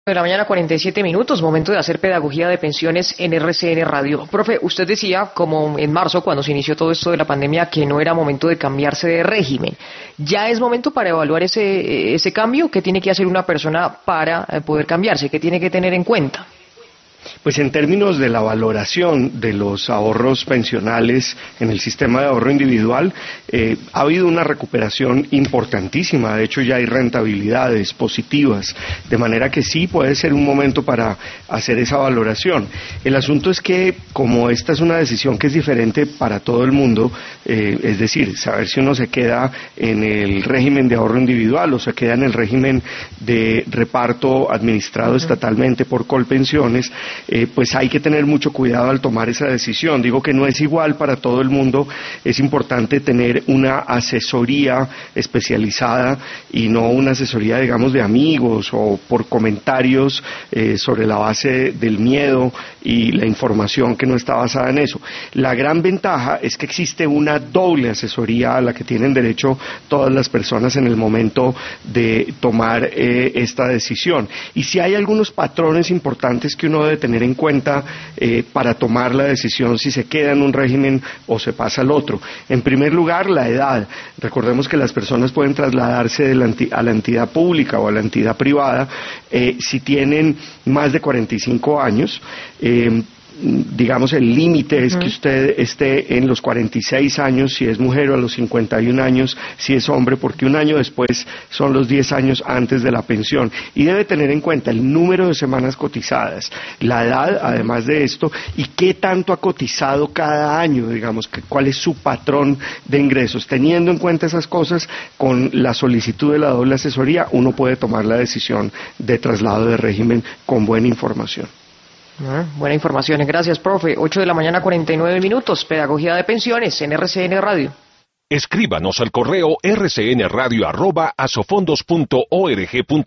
De la mañana, 47 minutos, momento de hacer pedagogía de pensiones en RCN Radio. Profe, usted decía, como en marzo, cuando se inició todo esto de la pandemia, que no era momento de cambiarse de régimen. ¿Ya es momento para evaluar ese cambio? ¿Qué tiene que hacer una persona para poder cambiarse? ¿Qué tiene que tener en cuenta? Pues en términos de la valoración de los ahorros pensionales en el sistema de ahorro individual, ha habido una recuperación importantísima. De hecho, ya hay rentabilidades positivas, de manera que sí puede ser un momento para hacer esa valoración. El asunto es que, como esta es una decisión que es diferente para todo el mundo, es decir, saber si uno se queda en el régimen de ahorro individual o se queda en el régimen de reparto administrado estatalmente por Colpensiones, pues hay que tener mucho cuidado al tomar esa decisión. Digo que no es igual para todo el mundo, es importante tener una asesoría especializada y no una asesoría, digamos, de amigos o por comentarios sobre la base del miedo y la información que no está basada en eso. La gran ventaja es que existe una doble asesoría a la que tienen derecho todas las personas en el momento de tomar esta decisión. Y si hay algunos patrones importantes que uno debe tener en cuenta para tomar la decisión si se queda en un régimen o se pasa al otro. En primer lugar, la edad. Recordemos que las personas pueden trasladarse a la entidad pública o a la entidad privada si tienen más de 45 años. Digamos, el límite es que usted esté en los 46 años si es mujer o a los 51 años si es hombre, porque un año después son los 10 años antes de la pensión. Y debe tener en cuenta el número de semanas cotizadas, la edad, además de esto, y qué tanto ha cotizado cada año, digamos, cuál es su patrón de ingresos. Teniendo en cuenta esas cosas, con la solicitud de la doble asesoría, uno puede tomar la decisión de traslado de régimen con buena información. Buena información, gracias, profe. 8 de la mañana, 49 minutos, pedagogía de pensiones en RCN Radio. Escríbanos al correo rcnradio@asofondos.org.co.